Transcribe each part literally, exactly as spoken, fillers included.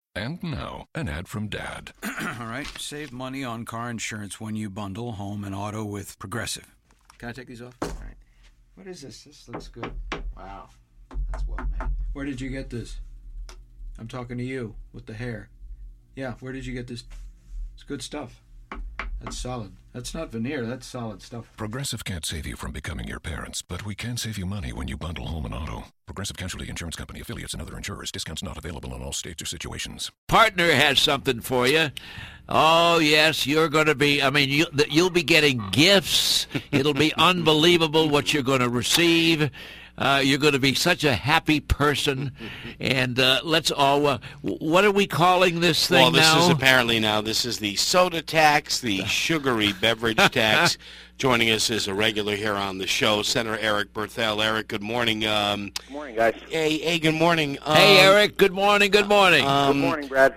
And now, an ad from Dad. All right, save money on car insurance when you bundle home and auto with Progressive. Can I take these off? All right. What is this? This looks good. Wow, that's well made. Where did you get this? I'm talking to you with the hair. Yeah, where did you get this? It's good stuff. That's solid. That's not veneer, that's solid stuff. Progressive can't save you from becoming your parents, but we can save you money when you bundle home and auto. Progressive Casualty Insurance Company, affiliates, and other insurers. Discounts not available in all states or situations. Partner has something for you. Oh, yes, you're going to be, I mean, you, you'll be getting gifts. It'll be unbelievable what you're going to receive. Uh, you're going to be such a happy person. And uh, let's all, uh, what are we calling this thing well, this now? is apparently now, this is the soda tax, the sugary beverage tax. Joining us is a regular here on the show, Senator Eric Berthel. Eric, good morning. Um, good morning, guys. Hey, hey good morning. Um, hey, Eric, good morning, good morning. Um, good morning, Brad.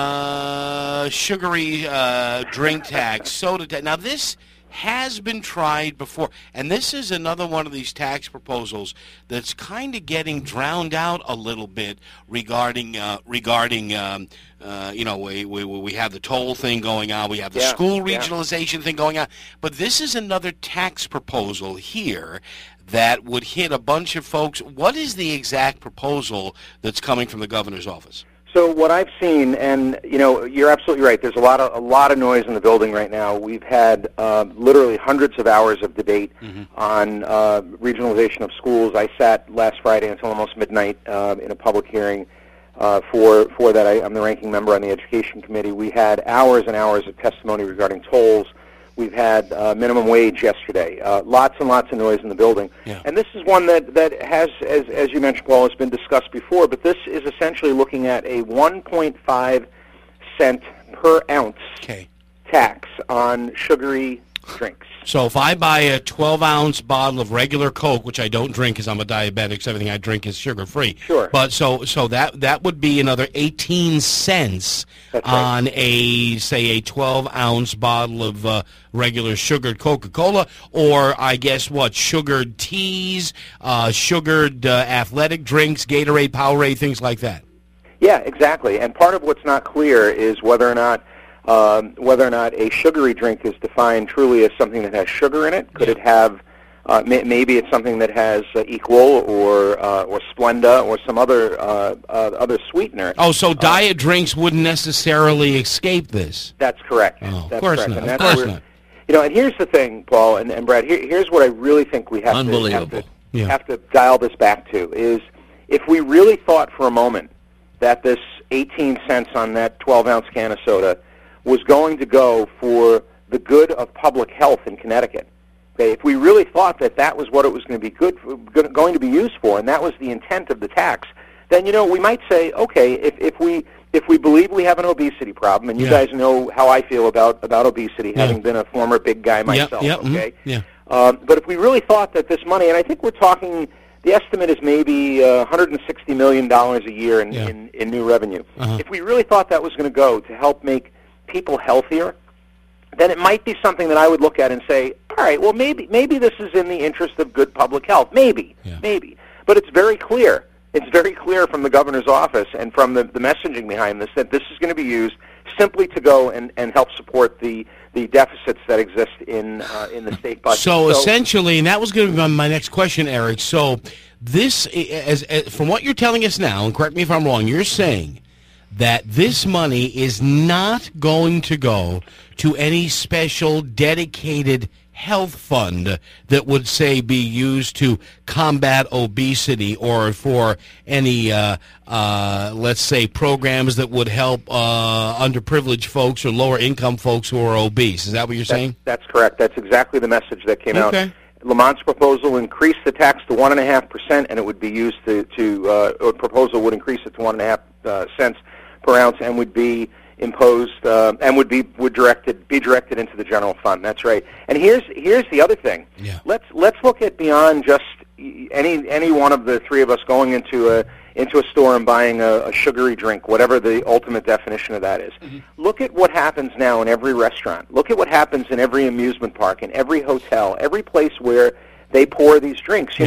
Uh, sugary uh, drink tax, soda tax. Now, this has been tried before, and this is another one of these tax proposals that's kind of getting drowned out a little bit regarding uh, regarding um, uh, you know we, we we have the toll thing going on, we have the yeah, school regionalization yeah. thing going on, but this is another tax proposal here that would hit a bunch of folks. What is the exact proposal that's coming from the governor's office? So what I've seen, and you know, you're absolutely right. There's a lot of a lot of noise in the building right now. We've had uh, literally hundreds of hours of debate mm-hmm. on uh, regionalization of schools. I sat last Friday until almost midnight uh, in a public hearing uh, for for that. I, I'm the ranking member on the Education Committee. We had hours and hours of testimony regarding tolls. We've had uh, minimum wage yesterday. Uh, lots and lots of noise in the building. Yeah. And this is one that, that has, as, as you mentioned, Paul, has been discussed before, but this is essentially looking at a one point five cent per ounce okay. tax on sugary drinks. So if I buy a twelve-ounce bottle of regular Coke, which I don't drink because I'm a diabetic, so everything I drink is sugar-free. Sure. But so so that that would be another eighteen cents That's right. on a, say, a twelve-ounce bottle of uh, regular sugared Coca-Cola, or I guess what, sugared teas, uh, sugared uh, athletic drinks, Gatorade, Powerade, things like that. Yeah, exactly. And part of what's not clear is whether or not Um, whether or not a sugary drink is defined truly as something that has sugar in it. Could yeah. it have, uh, may, maybe it's something that has uh, Equal or uh, or Splenda or some other uh, uh, other sweetener. Oh, so uh, diet drinks wouldn't necessarily escape this? That's correct. Oh, that's of course correct. not. And Of that's course where, not. You know, and here's the thing, Paul and, and Brad. Here, here's what I really think we have to have to, yeah. have to dial this back to is if we really thought for a moment that this eighteen cents on that twelve-ounce can of soda was going to go for the good of public health in Connecticut. Okay, if we really thought that that was what it was going to be good for, going to be used for, and that was the intent of the tax, then you know we might say, okay, if, if we if we believe we have an obesity problem, and you yeah. guys know how I feel about about obesity, yeah. having been a former big guy myself. Yep, yep, okay, mm-hmm. yeah. Um, but if we really thought that this money, and I think we're talking. The estimate is maybe uh, one hundred sixty million dollars a year in, yeah. in, in new revenue. Uh-huh. If we really thought that was going to go to help make people healthier, then it might be something that I would look at and say, all right, well, maybe maybe this is in the interest of good public health. Maybe, yeah. maybe. But it's very clear. It's very clear from the governor's office and from the, the messaging behind this that this is going to be used simply to go and, and help support the, the deficits that exist in uh, in the state budget. So, so essentially, and that was going to be my next question, Eric. So this, as, as from what you're telling us now, and correct me if I'm wrong, you're saying that this money is not going to go to any special dedicated health fund that would, say, be used to combat obesity or for any, uh, uh, let's say, programs that would help uh, underprivileged folks or lower-income folks who are obese. Is that what you're saying? That's, that's correct. That's exactly the message that came okay. out. Lamont's proposal increased the tax to one and a half percent, and it would be used to. to uh, or proposal would increase it to one and a half uh, cents per ounce, and would be imposed uh, and would be would directed be directed into the general fund. That's right. And here's here's the other thing. Yeah. Let's let's look at beyond just any any one of the three of us going into a into a store and buying a, a sugary drink, whatever the ultimate definition of that is. Mm-hmm. Look at what happens now in every restaurant. Look at what happens in every amusement park, in every hotel, every place where they pour these drinks. You yeah. know,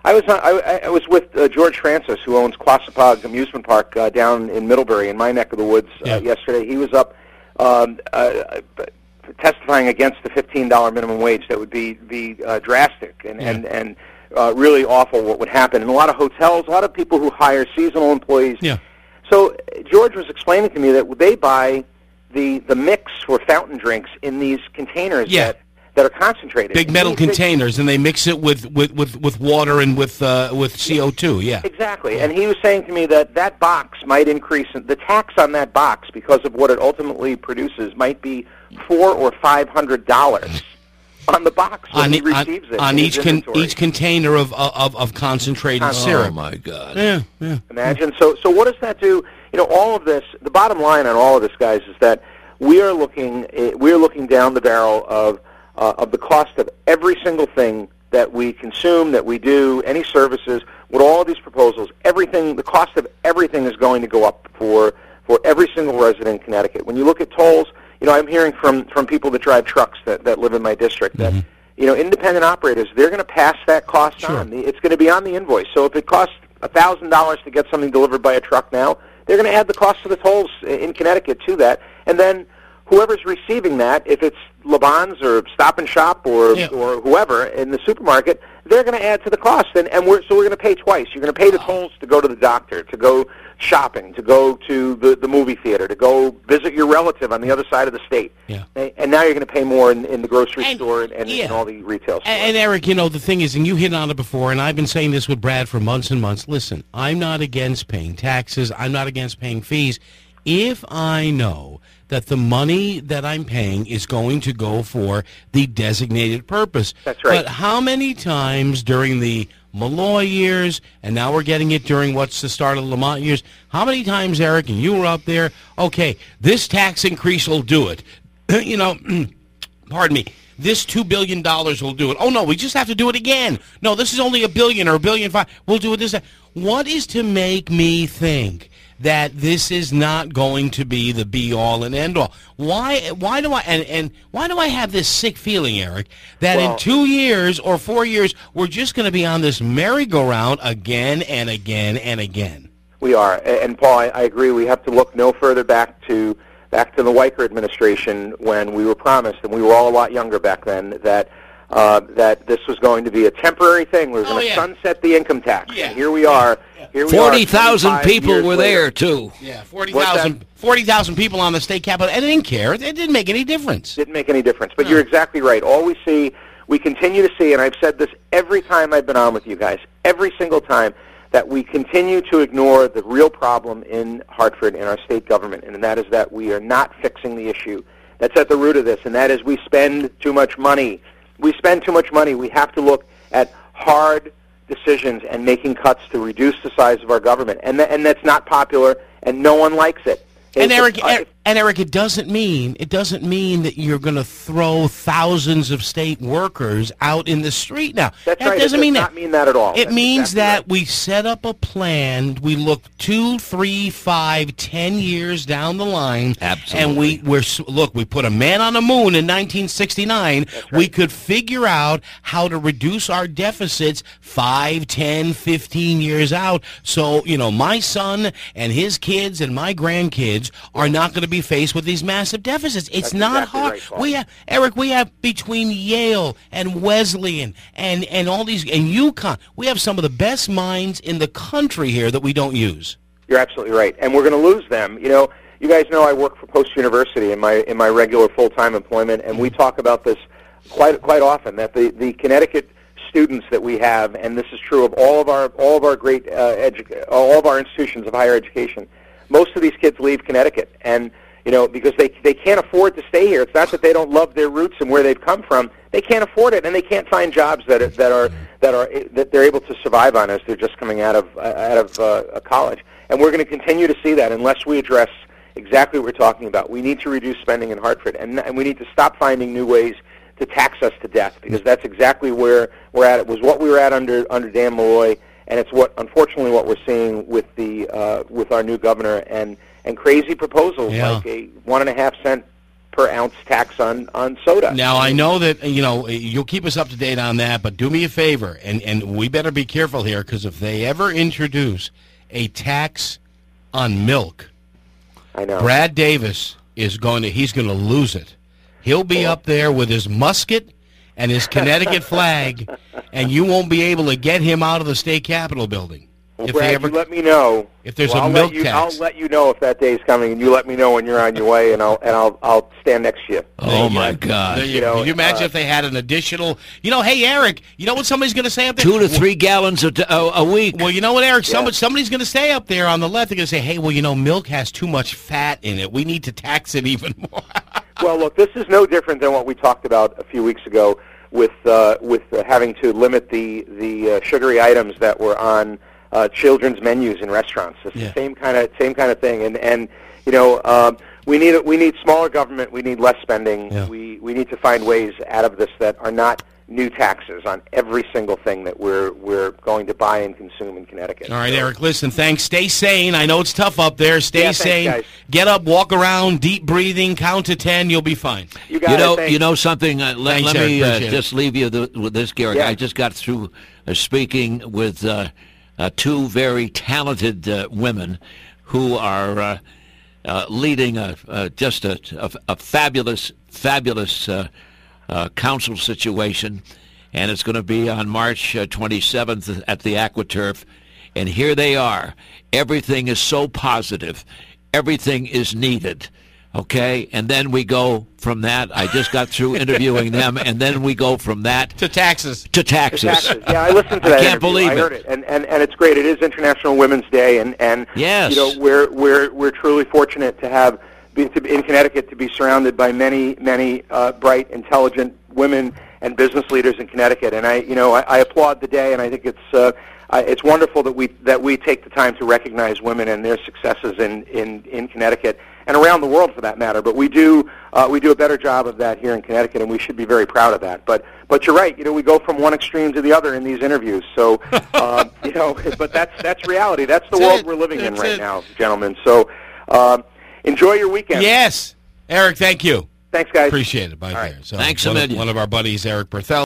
I was on, I, I was with uh, George Francis, who owns Quassapug Amusement Park uh, down in Middlebury, in my neck of the woods, Yeah. uh, yesterday. He was up um, uh, testifying against the fifteen dollar minimum wage. That would be be uh, drastic and Yeah. and and uh, really awful. What would happen? And a lot of hotels, a lot of people who hire seasonal employees. Yeah. So George was explaining to me that they buy the the mix for fountain drinks in these containers Yeah. that, that are concentrated. Big metal He- they- containers, and they mix it with, with, with, with water and with uh, with C O two. Yeah. Exactly. And he was saying to me that that box might increase, the tax on that box, because of what it ultimately produces, might be four or five hundred dollars on the box when On, he e- on, receives it. on in each his con- inventory. each container of of, of concentrated Oh, syrup. Oh my God! Yeah, yeah. Imagine. So, so what does that do? You know, all of this. The bottom line on all of this, guys, is that we are looking. eh, We are looking down the barrel of uh, of the cost of every single thing that we consume, that we do, any services. With all of these proposals, everything, the cost of everything is going to go up for for every single resident in Connecticut. When you look at tolls, you know, I'm hearing from from people that drive trucks that that live in my district that. You know, independent operators, they're going to pass that cost Sure. on. It's going to be on the invoice. So if it costs one thousand dollars to get something delivered by a truck now, they're going to add the cost of the tolls in Connecticut to that. And then whoever's receiving that, if it's LeBon's or Stop and Shop or Yeah. or whoever in the supermarket, they're going to add to the cost. And, and we're, so we're going to pay twice. You're going to pay the tolls to go to the doctor, to go shopping, to go to the, the movie theater, to go visit your relative on the other side of the state. Yeah. And, and now you're going to pay more in, in the grocery And- store and, and yeah. in all the retail stores. And, and Eric, you know, the thing is, and you hit on it before, and I've been saying this with Brad for months and months. Listen, I'm not against paying taxes. I'm not against paying fees. If I know that the money that I'm paying is going to go for the designated purpose. That's right. But how many times during the Malloy years, and now we're getting it during what's the start of the Lamont years, how many times, Eric, and you were up there, okay, this tax increase will do it. You know, pardon me, this two billion dollars will do it. Oh, no, we just have to do it again. No, this is only a billion or a billion five. We'll do it this. What is to make me think that this is not going to be the be-all and end-all? Why Why do I, and, and why do I have this sick feeling, Eric, that Well- in two years or four years, we're just going to be on this merry-go-round again and again and again? We are, A- and Paul, I, I agree. We have to look no further back to back to the Weicker administration when we were promised, and we were all a lot younger back then, that uh, that this was going to be a temporary thing. We were Oh, going to yeah. sunset the income tax. Yeah. And here we are. Here we are, Forty thousand twenty-five people years were later. there too. Yeah, forty What's thousand that? forty thousand people on the state capitol, and they didn't care. It didn't make any difference. Didn't make any difference. But No. you're exactly right. All we see, we continue to see, and I've said this every time I've been on with you guys, every single time, that we continue to ignore the real problem in Hartford, in our state government, and that is that we are not fixing the issue. That's at the root of this, and that is we spend too much money. We spend too much money. We have to look at hard decisions and making cuts to reduce the size of our government, and th- and that's not popular, and no one likes it. And It's- Eric, uh, Er- and Eric, it doesn't mean it doesn't mean that you're going to throw thousands of state workers out in the street now. That's that right. doesn't it mean does that. not mean that at all. It That's means exactly that right. we set up a plan. We look two, three, five, ten years down the line, and we we're s- look. We put a man on the moon in nineteen sixty-nine. We could figure out how to reduce our deficits five, ten, fifteen years out. So you know, my son and his kids and my grandkids are not going to be faced with these massive deficits. It's That's not exactly hard. right, Paul. we have Eric. We have between Yale and Wesleyan and and all these and UConn. We have some of the best minds in the country here that we don't use. You're absolutely right, and we're going to lose them. You know, you guys know I work for Post University in my in my regular full-time employment, and we talk about this quite quite often. That the, the Connecticut students that we have, and this is true of all of our all of our great uh, edu- all of our institutions of higher education. Most of these kids leave Connecticut, and you know, because they they can't afford to stay here. It's not that they don't love their roots and where they've come from. They can't afford it, and they can't find jobs that are, that are that are that they're able to survive on as they're just coming out of uh, out of uh, college. And we're going to continue to see that unless we address exactly what we're talking about. We need to reduce spending in Hartford, and and we need to stop finding new ways to tax us to death, because that's exactly where we're at. It was what we were at under under Dan Malloy, and it's what unfortunately what we're seeing with the uh, with our new governor and and crazy proposals Yeah. like a one and a half cent per ounce tax on, on soda. Now, I know that, you know, you'll keep us up to date on that, but do me a favor, and, and we better be careful here, because if they ever introduce a tax on milk, I know. Brad Davis is going to, he's going to lose it. He'll be up there with his musket and his Connecticut flag, and you won't be able to get him out of the state capitol building. Well, if Brad, they ever, you let me know. If there's well, a I'll milk let you, tax. I'll let you know if that day's coming, and you let me know when you're on your way, and I'll and I'll I'll stand next to you. Oh, my Yeah. God. You, You know, Can you imagine uh, if they had an additional, you know, hey, Eric, you know what somebody's going to say up there? Two to three gallons a, a, a week. Well, you know what, Eric? Yeah. Somebody, somebody's going to stay up there on the left. They're going to say, hey, well, you know, milk has too much fat in it. We need to tax it even more. Well, look, this is no different than what we talked about a few weeks ago with uh, with uh, having to limit the the uh, sugary items that were on uh, children's menus in restaurants. It's Yeah. the same kind of same kind of thing, and and you know um, we need we need smaller government. We need less spending. Yeah. We we need to find ways out of this that are not new taxes on every single thing that we're we're going to buy and consume in Connecticut. All right, So- Eric, listen, thanks. Stay sane. I know it's tough up there. Stay Yeah, thanks, sane. guys. Get up, walk around, deep breathing, count to ten. You'll be fine. You got You it. know, Thanks. you know something. Uh, let, Thanks, let Eric. me uh, Appreciate it. just leave you the, with this, Garrett. Yeah. I just got through uh, speaking with uh, uh, two very talented uh, women who are uh, uh, leading a, uh, just a, a, a fabulous, fabulous uh, uh, council situation, and it's going to be on March uh, twenty-seventh at the AquaTurf. And here they are. Everything is so positive. Everything is needed. Okay? And then we go from that. I just got through interviewing them, and then we go from that To taxes. to taxes. Taxes. Yeah, I listened to I that. can't interview. believe I it. heard it, and, and and it's great. It is International Women's Day, and and Yes. you know we're we're we're truly fortunate to have be, to, in Connecticut to be surrounded by many many uh, bright, intelligent women and business leaders in Connecticut. And I you know I, I applaud the day, and I think it's uh, I, it's wonderful that we that we take the time to recognize women and their successes in in in Connecticut and around the world for that matter. But we do uh, we do a better job of that here in Connecticut, and we should be very proud of that. But but you're right. You know, we go from one extreme to the other in these interviews. So uh, you know, but that's that's reality. That's the That's world it. we're living in That's right it. now, gentlemen. So um, enjoy your weekend. Yes. Eric, thank you. Thanks, guys. Appreciate it. Bye All right. there. So Thanks a one of- million. One of our buddies, Eric Berthel.